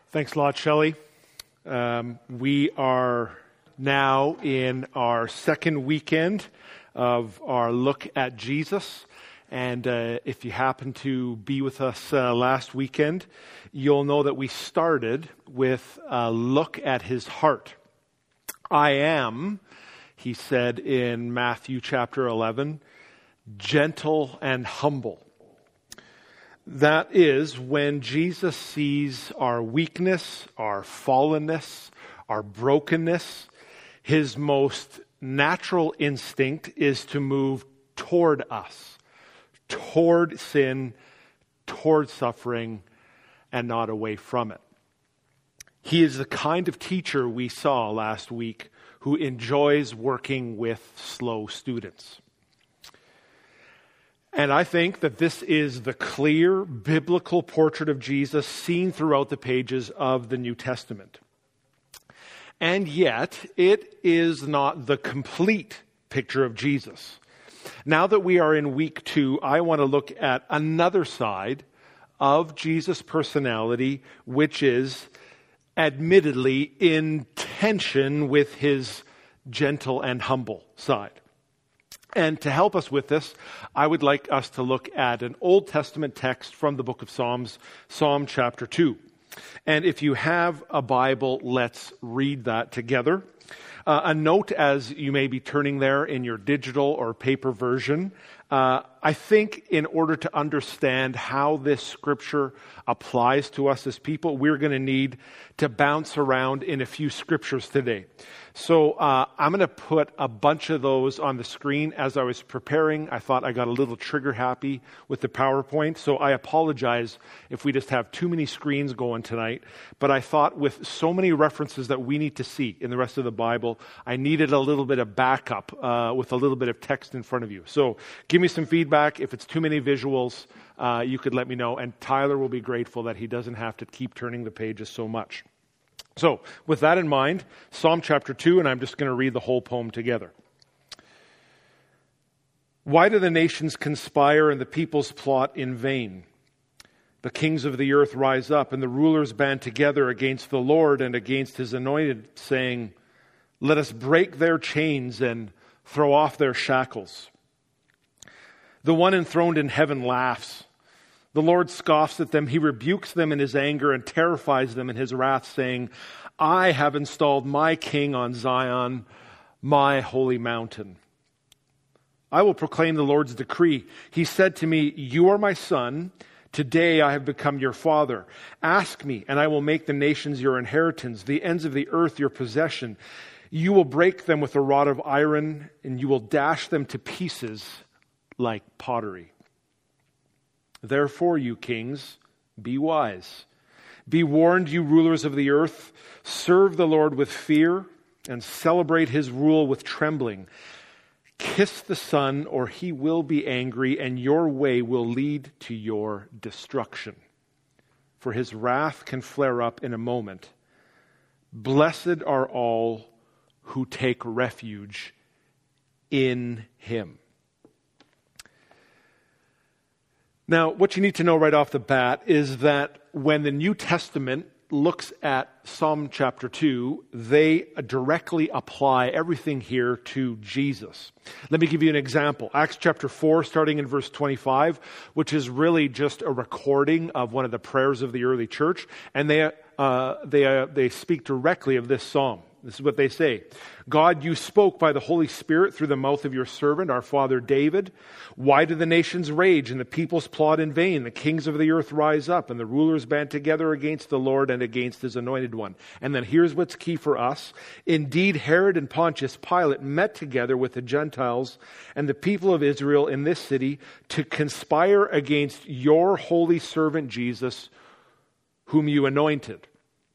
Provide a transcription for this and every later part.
Thanks a lot, Shelley. We are now in our second weekend of our look at Jesus. And if you happen to be with us last weekend, you'll know that we started with a look at his heart. I am, he said in Matthew chapter 11, gentle and humble. That is when Jesus sees our weakness, our fallenness, our brokenness. His most natural instinct is to move toward us, toward sin, toward suffering, and not away from it. He is the kind of teacher we saw last week who enjoys working with slow students. And I think that this is the clear biblical portrait of Jesus seen throughout the pages of the New Testament. And yet, it is not the complete picture of Jesus. Now that we are in week 2, I want to look at another side of Jesus' personality, which is admittedly in tension with his gentle and humble side. And to help us with this, I would like us to look at an Old Testament text from the book of Psalms, Psalm chapter 2. And if you have a Bible, let's read that together. A note as you may be turning there in your digital or paper version. I think in order to understand how this scripture applies to us as people, we're going to need to bounce around in a few scriptures today. So I'm going to put a bunch of those on the screen. As I was preparing, I thought I got a little trigger happy with the PowerPoint. So I apologize if we just have too many screens going tonight. But I thought with so many references that we need to see in the rest of the Bible, I needed a little bit of backup with a little bit of text in front of you. So give me some feedback. If it's too many visuals, you could let me know. And Tyler will be grateful that he doesn't have to keep turning the pages so much. So, with that in mind, Psalm chapter 2, and I'm just going to read the whole poem together. Why do the nations conspire and the peoples plot in vain? The kings of the earth rise up, and the rulers band together against the Lord and against his anointed, saying, let us break their chains and throw off their shackles. The one enthroned in heaven laughs. The Lord scoffs at them. He rebukes them in his anger and terrifies them in his wrath, saying, I have installed my king on Zion, my holy mountain. I will proclaim the Lord's decree. He said to me, you are my son. Today I have become your father. Ask me, and I will make the nations your inheritance, the ends of the earth your possession. You will break them with a rod of iron, and you will dash them to pieces like pottery. Therefore, you kings, be wise. Be warned, you rulers of the earth. Serve the Lord with fear and celebrate his rule with trembling. Kiss the Son, or he will be angry, and your way will lead to your destruction. For his wrath can flare up in a moment. Blessed are all who take refuge in him. Now, what you need to know right off the bat is that when the New Testament looks at Psalm chapter 2, they directly apply everything here to Jesus. Let me give you an example. Acts chapter 4, starting in verse 25, which is really just a recording of one of the prayers of the early church, and they speak directly of this psalm. This is what they say. God, you spoke by the Holy Spirit through the mouth of your servant, our father David. Why do the nations rage and the peoples plot in vain? The kings of the earth rise up and the rulers band together against the Lord and against his anointed one. And then here's what's key for us. Indeed, Herod and Pontius Pilate met together with the Gentiles and the people of Israel in this city to conspire against your holy servant Jesus, whom you anointed.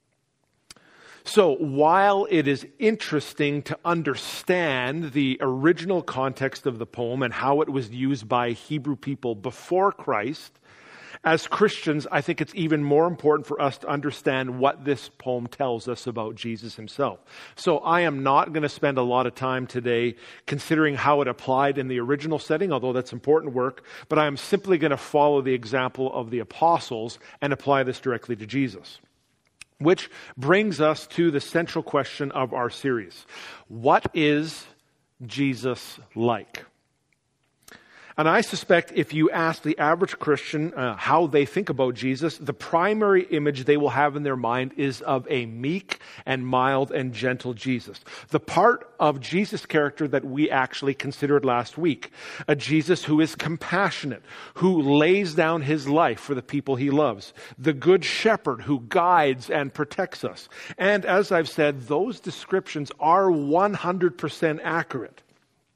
So while it is interesting to understand the original context of the poem and how it was used by Hebrew people before Christ, as Christians, I think it's even more important for us to understand what this poem tells us about Jesus himself. So I am not going to spend a lot of time today considering how it applied in the original setting, although that's important work, but I am simply going to follow the example of the apostles and apply this directly to Jesus. Which brings us to the central question of our series. What is Jesus like? And I suspect if you ask the average Christian how they think about Jesus, the primary image they will have in their mind is of a meek and mild and gentle Jesus. The part of Jesus' character that we actually considered last week. A Jesus who is compassionate, who lays down his life for the people he loves. The good shepherd who guides and protects us. And as I've said, those descriptions are 100% accurate.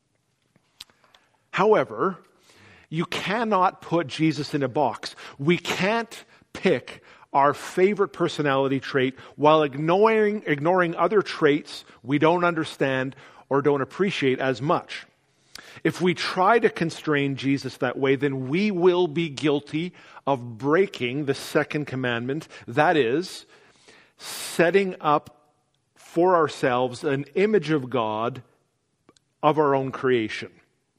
However, you cannot put Jesus in a box. We can't pick our favorite personality trait while ignoring other traits we don't understand or don't appreciate as much. If we try to constrain Jesus that way, then we will be guilty of breaking the second commandment. That is, setting up for ourselves an image of God of our own creation.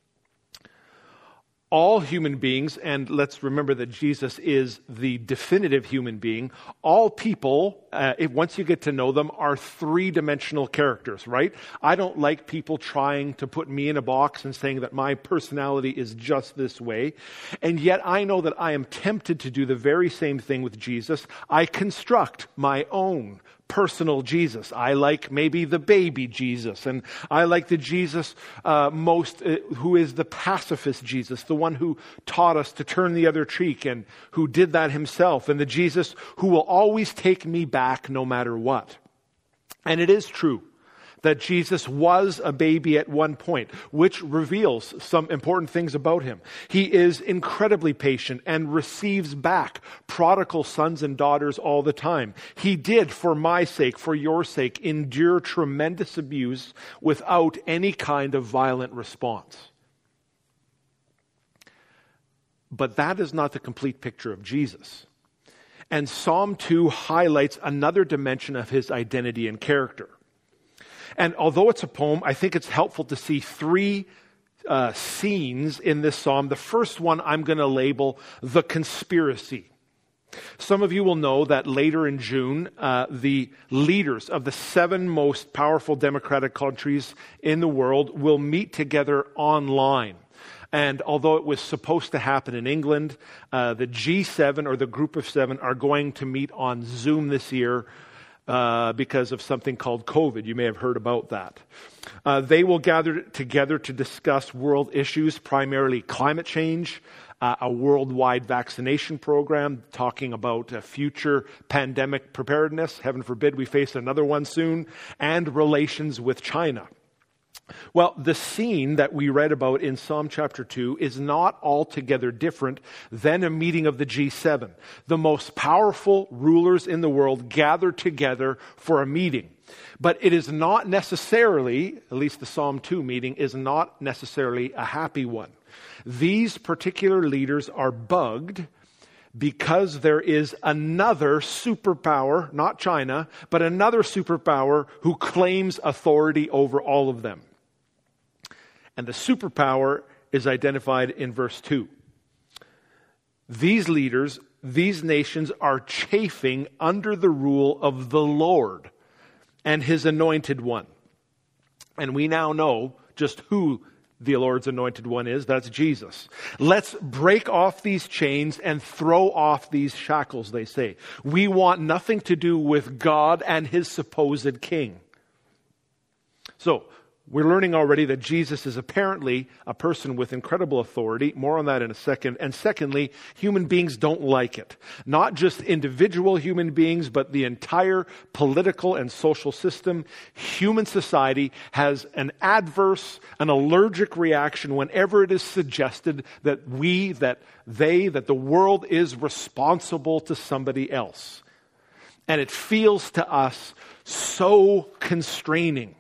All human beings, and let's remember that Jesus is the definitive human being, all people, once you get to know them, are three-dimensional characters, right? I don't like people trying to put me in a box and saying that my personality is just this way. And yet I know that I am tempted to do the very same thing with Jesus. I construct my own personal Jesus. I like maybe the baby Jesus, and I like the Jesus who is the pacifist Jesus, the one who taught us to turn the other cheek and who did that himself, and the Jesus who will always take me back no matter what. And it is true that Jesus was a baby at one point, which reveals some important things about him. He is incredibly patient and receives back prodigal sons and daughters all the time. He did, for my sake, for your sake, endure tremendous abuse without any kind of violent response. But that is not the complete picture of Jesus. And Psalm 2 highlights another dimension of his identity and character. And although it's a poem, I think it's helpful to see three scenes in this psalm. The first one I'm going to label the conspiracy. Some of you will know that later in June, the leaders of the 7 most powerful democratic countries in the world will meet together online. And although it was supposed to happen in England, the G7 or the Group of 7 are going to meet on Zoom this year because of something called COVID. You may have heard about that. They will gather together to discuss world issues, primarily climate change, a worldwide vaccination program, talking about future pandemic preparedness. Heaven forbid we face another one soon, and relations with China. Well, the scene that we read about in Psalm chapter 2 is not altogether different than a meeting of the G7. The most powerful rulers in the world gather together for a meeting. But it is not necessarily, at least the Psalm 2 meeting, is not necessarily a happy one. These particular leaders are bugged because there is another superpower, not China, but another superpower who claims authority over all of them. And the superpower is identified in verse 2. These leaders, these nations are chafing under the rule of the Lord and his anointed one. And we now know just who the Lord's anointed one is. That's Jesus. Let's break off these chains and throw off these shackles, they say. We want nothing to do with God and his supposed king. So, we're learning already that Jesus is apparently a person with incredible authority. More on that in a second. And secondly, human beings don't like it. Not just individual human beings, but the entire political and social system. Human society has an adverse, an allergic reaction whenever it is suggested that that the world is responsible to somebody else. And it feels to us so constraining.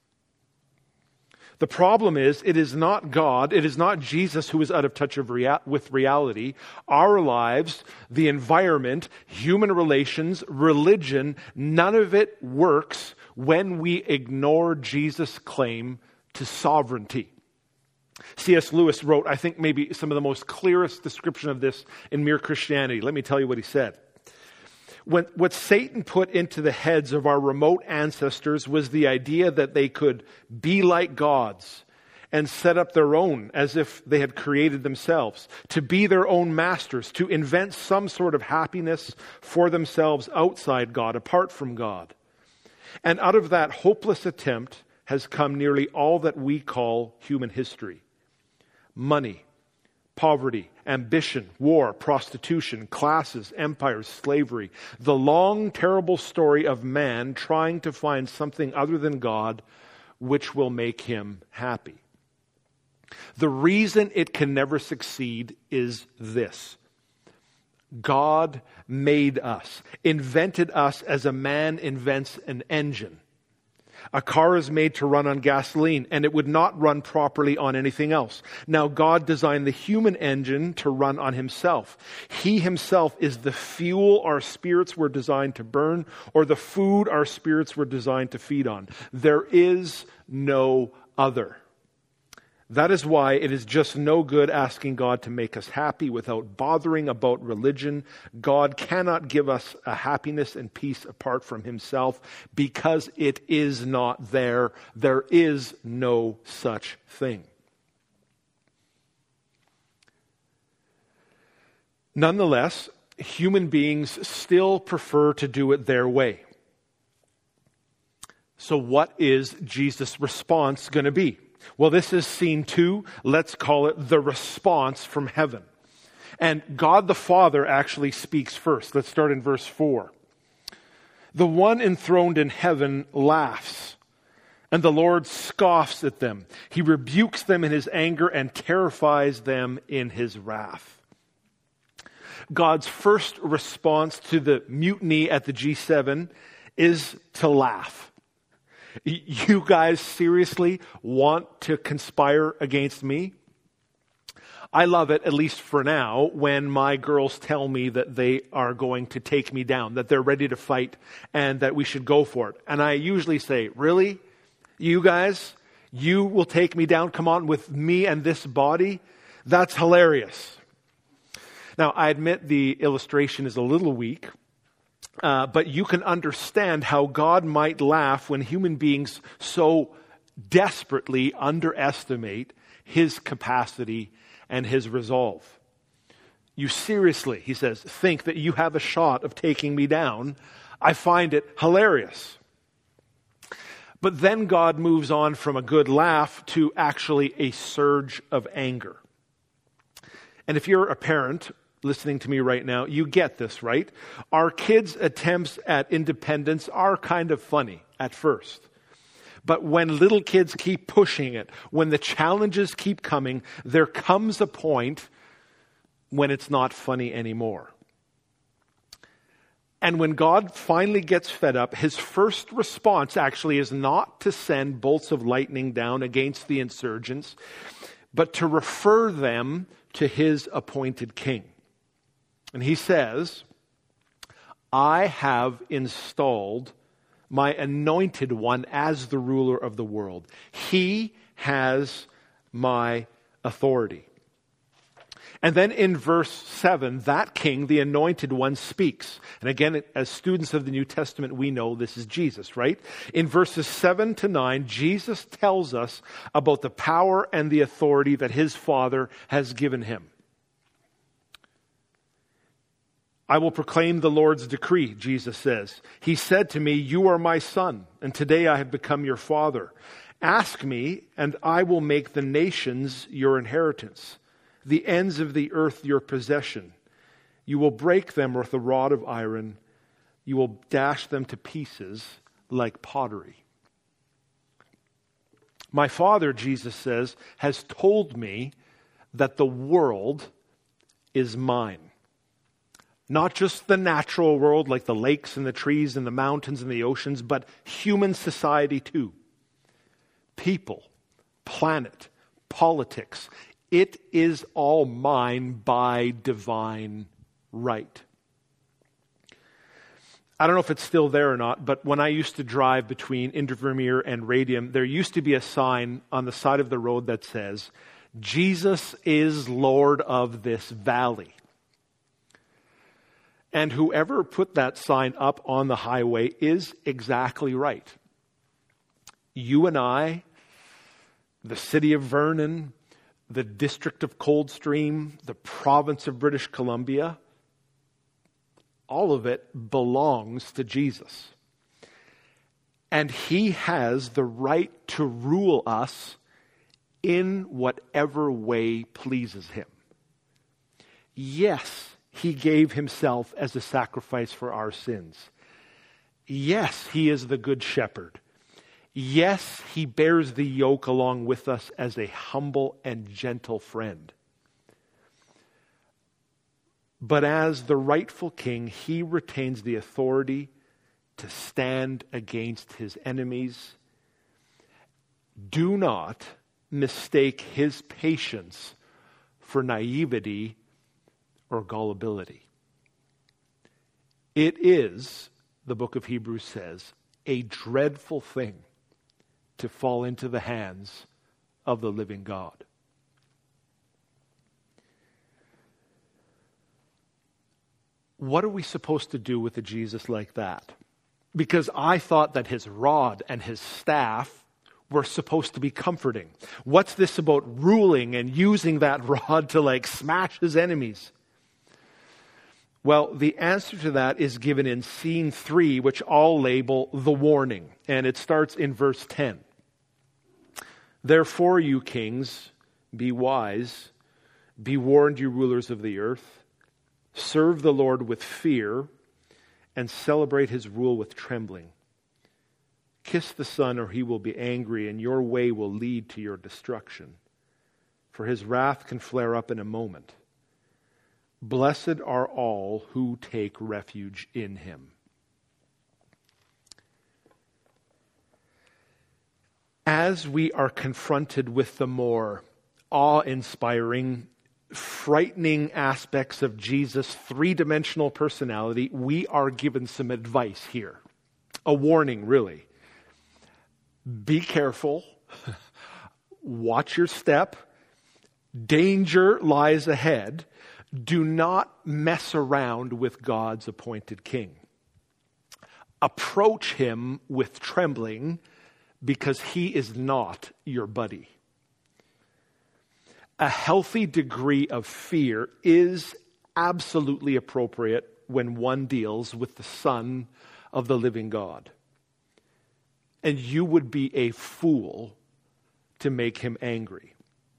The problem is, it is not God, it is not Jesus who is out of touch with reality. Our lives, the environment, human relations, religion, none of it works when we ignore Jesus' claim to sovereignty. C.S. Lewis wrote, I think maybe some of the most clearest description of this in Mere Christianity. Let me tell you what he said. What Satan put into the heads of our remote ancestors was the idea that they could be like gods and set up their own as if they had created themselves, to be their own masters, to invent some sort of happiness for themselves outside God, apart from God. And out of that hopeless attempt has come nearly all that we call human history. Money, poverty, ambition, war, prostitution, classes, empires, slavery. The long, terrible story of man trying to find something other than God which will make him happy. The reason it can never succeed is this. God made us, invented us as a man invents an engine. A car is made to run on gasoline, and it would not run properly on anything else. Now, God designed the human engine to run on himself. He himself is the fuel our spirits were designed to burn, or the food our spirits were designed to feed on. There is no other. That is why it is just no good asking God to make us happy without bothering about religion. God cannot give us a happiness and peace apart from himself because it is not there. There is no such thing. Nonetheless, human beings still prefer to do it their way. So what is Jesus' response going to be? Well, this is scene 2. Let's call it the response from heaven. And God the Father actually speaks first. Let's start in verse 4. The one enthroned in heaven laughs, and the Lord scoffs at them. He rebukes them in his anger and terrifies them in his wrath. God's first response to the mutiny at the G7 is to laugh. You guys seriously want to conspire against me? I love it, at least for now, when my girls tell me that they are going to take me down, that they're ready to fight, and that we should go for it. And I usually say, really? You guys? You will take me down? Come on, with me and this body? That's hilarious. Now, I admit the illustration is a little weak. But you can understand how God might laugh when human beings so desperately underestimate his capacity and his resolve. You seriously, he says, think that you have a shot of taking me down. I find it hilarious. But then God moves on from a good laugh to actually a surge of anger. And if you're a parent listening to me right now, you get this, right? Our kids' attempts at independence are kind of funny at first. But when little kids keep pushing it, when the challenges keep coming, there comes a point when it's not funny anymore. And when God finally gets fed up, his first response actually is not to send bolts of lightning down against the insurgents, but to refer them to his appointed king. And he says, I have installed my anointed one as the ruler of the world. He has my authority. And then in verse 7, that king, the anointed one, speaks. And again, as students of the New Testament, we know this is Jesus, right? In verses 7 to 9, Jesus tells us about the power and the authority that his Father has given him. I will proclaim the Lord's decree, Jesus says. He said to me, you are my son, and today I have become your father. Ask me, and I will make the nations your inheritance, the ends of the earth your possession. You will break them with a rod of iron. You will dash them to pieces like pottery. My Father, Jesus says, has told me that the world is mine. Not just the natural world like the lakes and the trees and the mountains and the oceans, but human society too. People, planet, politics. It is all mine by divine right. I don't know if it's still there or not, but when I used to drive between Invermere and Radium, there used to be a sign on the side of the road that says, Jesus is Lord of this valley. And whoever put that sign up on the highway is exactly right. You and I, the city of Vernon, the district of Coldstream, the province of British Columbia, all of it belongs to Jesus. And he has the right to rule us in whatever way pleases him. Yes, he gave himself as a sacrifice for our sins. Yes, he is the good shepherd. Yes, he bears the yoke along with us as a humble and gentle friend. But as the rightful king, he retains the authority to stand against his enemies. Do not mistake his patience for naivety or gullibility. It is, the book of Hebrews says, a dreadful thing to fall into the hands of the living God. What are we supposed to do with a Jesus like that? Because I thought that his rod and his staff were supposed to be comforting. What's this about ruling and using that rod to smash his enemies? Well, the answer to that is given in scene 3, which I'll label the warning. And it starts in verse 10. Therefore, you kings, be wise. Be warned, you rulers of the earth. Serve the Lord with fear and celebrate his rule with trembling. Kiss the Son, or he will be angry, and your way will lead to your destruction. For his wrath can flare up in a moment. Blessed are all who take refuge in him. As we are confronted with the more awe-inspiring, frightening aspects of Jesus' three-dimensional personality, we are given some advice here. A warning, really. Be careful. Watch your step. Danger lies ahead. Do not mess around with God's appointed king. Approach him with trembling because he is not your buddy. A healthy degree of fear is absolutely appropriate when one deals with the Son of the living God. And you would be a fool to make him angry.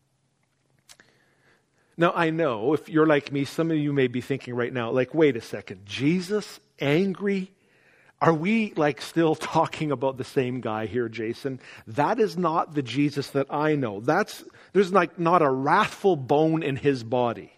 Now, I know if you're like me, some of you may be thinking right now, wait a second, Jesus angry? Are we still talking about the same guy here, Jason? That is not the Jesus that I know. There's not a wrathful bone in his body.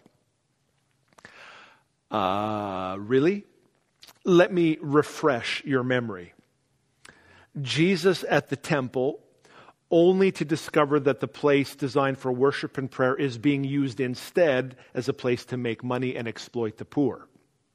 Really? Let me refresh your memory. Jesus at the temple, only to discover that the place designed for worship and prayer is being used instead as a place to make money and exploit the poor.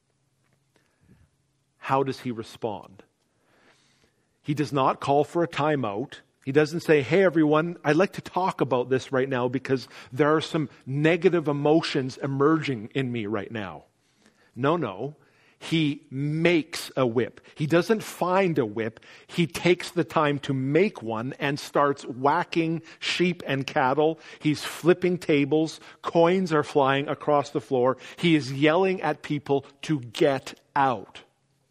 How does he respond? He does not call for a timeout. He doesn't say, hey everyone, I'd like to talk about this right now because there are some negative emotions emerging in me right now. No. He makes a whip. He doesn't find a whip. He takes the time to make one and starts whacking sheep and cattle. He's flipping tables. Coins are flying across the floor. He is yelling at people to get out.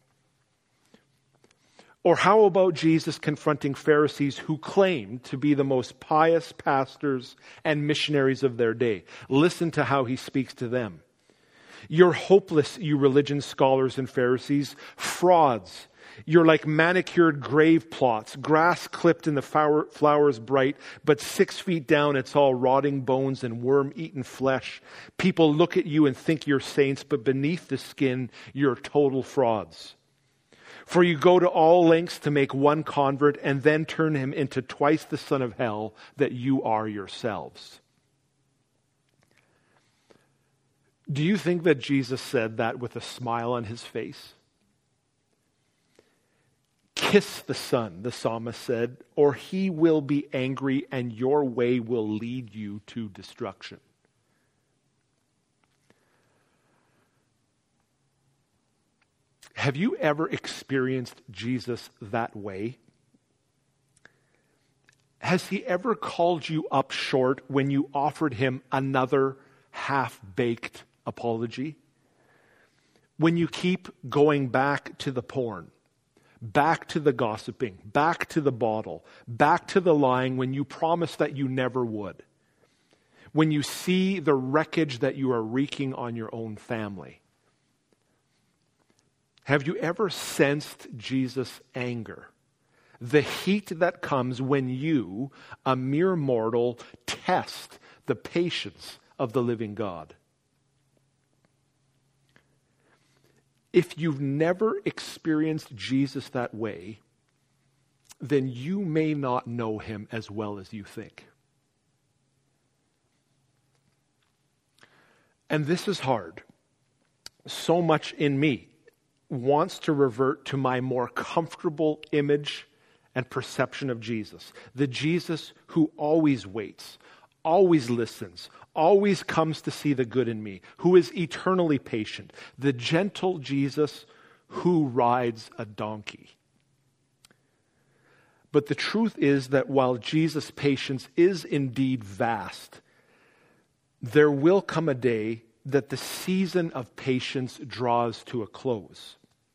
Or how about Jesus confronting Pharisees who claimed to be the most pious pastors and missionaries of their day? Listen to how he speaks to them. You're hopeless, you religion scholars and Pharisees, frauds. You're like manicured grave plots, grass clipped and the flowers bright, but 6 feet down it's all rotting bones and worm-eaten flesh. People look at you and think you're saints, but beneath the skin, you're total frauds. For you go to all lengths to make one convert and then turn him into twice the son of hell that you are yourselves. Do you think that Jesus said that with a smile on his face? Kiss the Son, the psalmist said, or he will be angry and your way will lead you to destruction. Have you ever experienced Jesus that way? Has he ever called you up short when you offered him another half-baked apology? When you keep going back to the porn, back to the gossiping, back to the bottle, back to the lying when you promised that you never would. When you see the wreckage that you are wreaking on your own family. Have you ever sensed Jesus' anger? The heat that comes when you, a mere mortal, test the patience of the living God. If you've never experienced Jesus that way, then you may not know him as well as you think. And this is hard. So much in me wants to revert to my more comfortable image and perception of Jesus. The Jesus who always waits, always listens, always comes to see the good in me, who is eternally patient. The gentle Jesus who rides a donkey. But the truth is that while Jesus' patience is indeed vast, there will come a day that the season of patience draws to a close.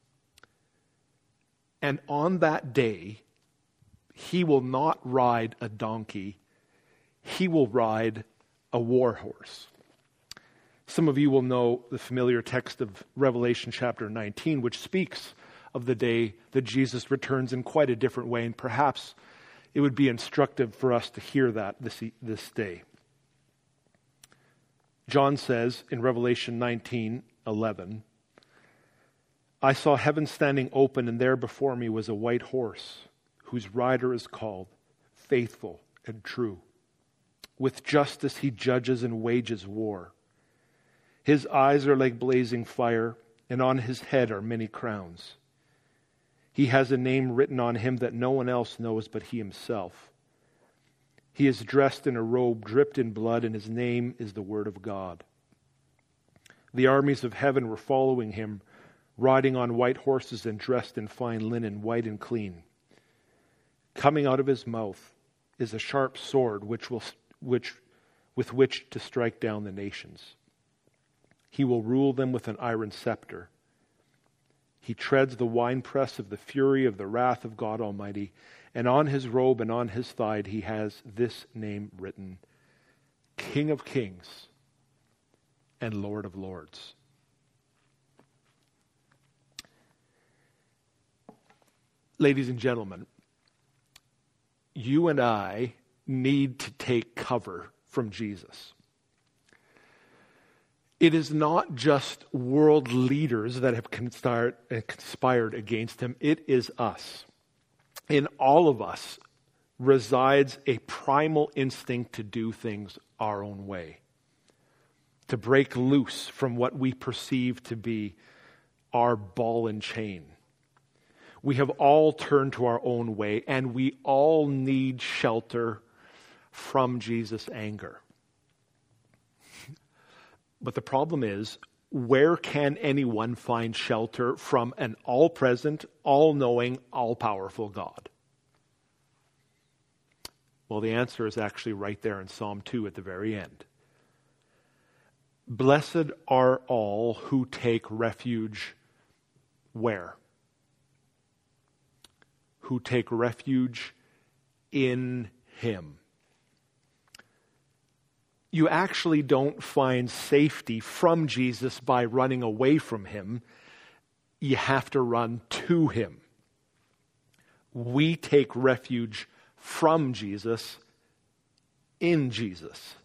And on that day, he will not ride a donkey, he will ride a war horse. Some of you will know the familiar text of Revelation chapter 19, which speaks of the day that Jesus returns in quite a different way, and perhaps it would be instructive for us to hear that this day. John says in Revelation 19:11, I saw heaven standing open, and there before me was a white horse, whose rider is called Faithful and True. With justice he judges and wages war. His eyes are like blazing fire, and on his head are many crowns. He has a name written on him that no one else knows but he himself. He is dressed in a robe dripped in blood, and his name is the Word of God. The armies of heaven were following him, riding on white horses and dressed in fine linen, white and clean. Coming out of his mouth is a sharp sword with which to strike down the nations. He will rule them with an iron scepter. He treads the winepress of the fury of the wrath of God Almighty, and on his robe and on his thigh he has this name written, King of Kings and Lord of Lords. Ladies and gentlemen, you and I need to take cover from Jesus. It is not just world leaders that have conspired against him. It is us. In all of us resides a primal instinct to do things our own way, to break loose from what we perceive to be our ball and chain. We have all turned to our own way, and we all need shelter from Jesus' anger. But the problem is, where can anyone find shelter from an all-present, all-knowing, all-powerful God? Well, the answer is actually right there in Psalm 2 at the very end. Blessed are all who take refuge where? Who take refuge in him. You actually don't find safety from Jesus by running away from him. You have to run to him. We take refuge from Jesus in Jesus.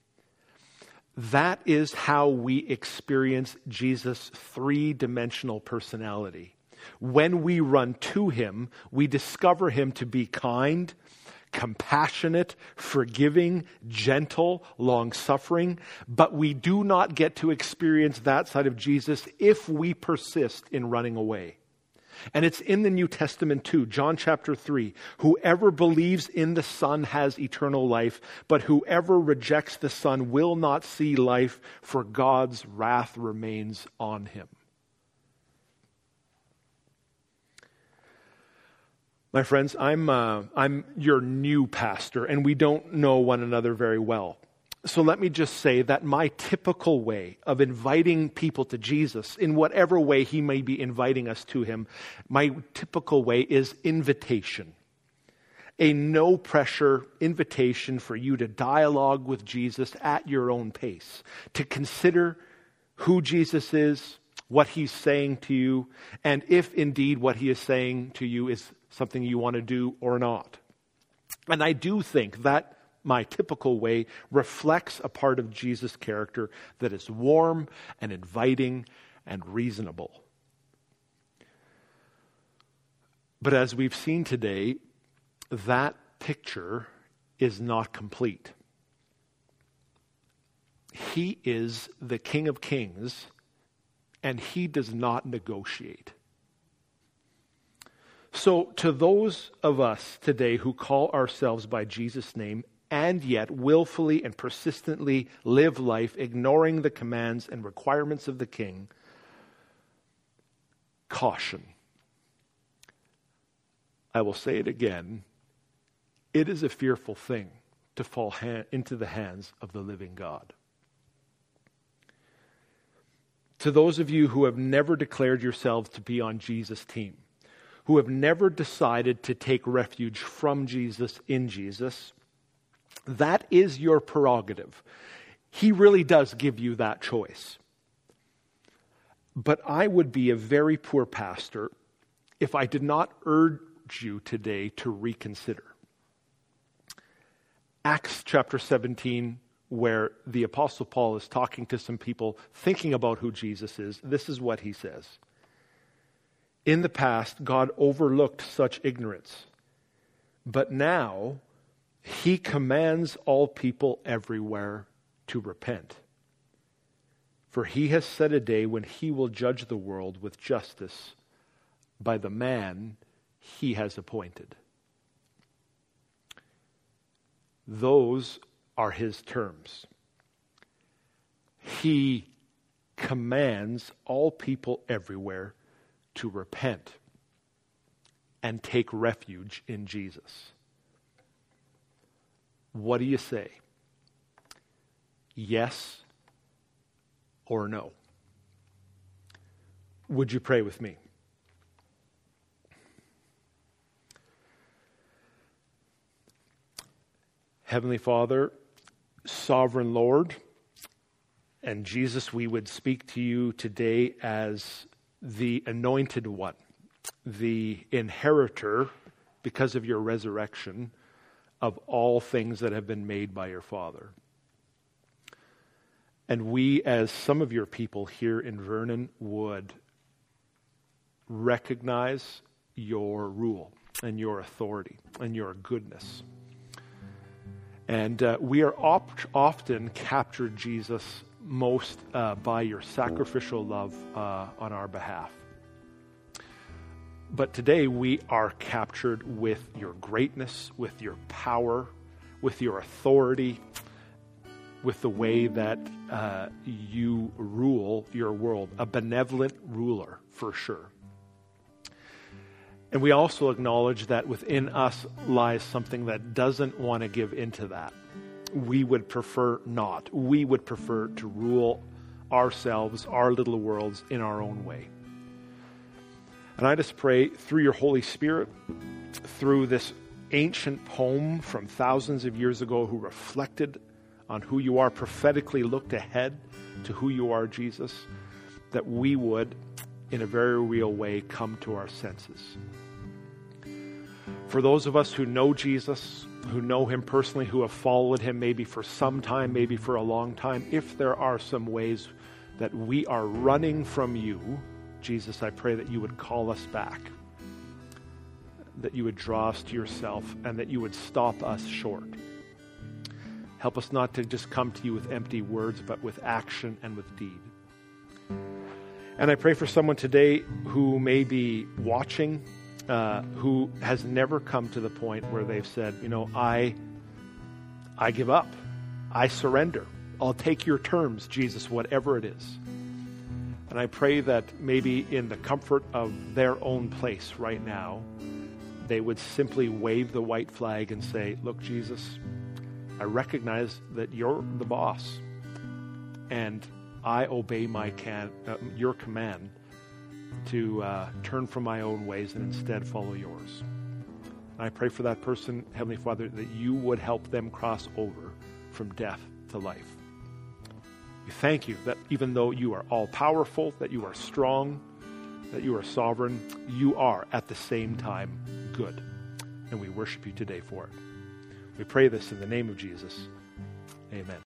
That is how we experience Jesus' three-dimensional personality. When we run to him, we discover him to be kind, compassionate, forgiving, gentle, long-suffering, but we do not get to experience that side of Jesus if we persist in running away. And it's in the New Testament too, John chapter 3. Whoever believes in the Son has eternal life, but whoever rejects the Son will not see life, for God's wrath remains on him. My friends, I'm your new pastor, and we don't know one another very well. So let me just say that my typical way of inviting people to Jesus, in whatever way he may be inviting us to him, my typical way is invitation. A no-pressure invitation for you to dialogue with Jesus at your own pace, to consider who Jesus is, what he's saying to you, and if indeed what he is saying to you is something you want to do or not. And I do think that my typical way reflects a part of Jesus' character that is warm and inviting and reasonable. But as we've seen today, that picture is not complete. He is the King of Kings, and he does not negotiate. So to those of us today who call ourselves by Jesus' name and yet willfully and persistently live life ignoring the commands and requirements of the King, caution. I will say it again. It is a fearful thing to fall into the hands of the living God. To those of you who have never declared yourselves to be on Jesus' team, who have never decided to take refuge from Jesus in Jesus, that is your prerogative. He really does give you that choice. But I would be a very poor pastor if I did not urge you today to reconsider. Acts chapter 17, where the Apostle Paul is talking to some people thinking about who Jesus is, this is what he says. In the past, God overlooked such ignorance, but now he commands all people everywhere to repent. For he has set a day when he will judge the world with justice by the man he has appointed. Those are his terms. He commands all people everywhere to repent and take refuge in Jesus. What do you say? Yes or no? Would you pray with me? Heavenly Father, Sovereign Lord, and Jesus, we would speak to you today as the anointed one, the inheritor, because of your resurrection, of all things that have been made by your Father. And we, as some of your people here in Vernon, would recognize your rule and your authority and your goodness. And we are often captured, Jesus, most by your sacrificial love on our behalf. But today we are captured with your greatness, with your power, with your authority, with the way that you rule your world, a benevolent ruler for sure. And we also acknowledge that within us lies something that doesn't want to give into that. We would prefer not. We would prefer to rule ourselves, our little worlds, in our own way. And I just pray through your Holy Spirit, through this ancient poem from thousands of years ago who reflected on who you are, prophetically looked ahead to who you are, Jesus, that we would, in a very real way, come to our senses. For those of us who know Jesus, who know him personally, who have followed him maybe for some time, maybe for a long time, if there are some ways that we are running from you, Jesus, I pray that you would call us back, that you would draw us to yourself, and that you would stop us short. Help us not to just come to you with empty words, but with action and with deed. And I pray for someone today who may be watching, who has never come to the point where they've said, I give up. I surrender. I'll take your terms, Jesus, whatever it is. And I pray that maybe in the comfort of their own place right now, they would simply wave the white flag and say, look, Jesus, I recognize that you're the boss, and I obey your command to turn from my own ways and instead follow yours. And I pray for that person, Heavenly Father, that you would help them cross over from death to life. We thank you that even though you are all-powerful, that you are strong, that you are sovereign, you are at the same time good. And we worship you today for it. We pray this in the name of Jesus. Amen.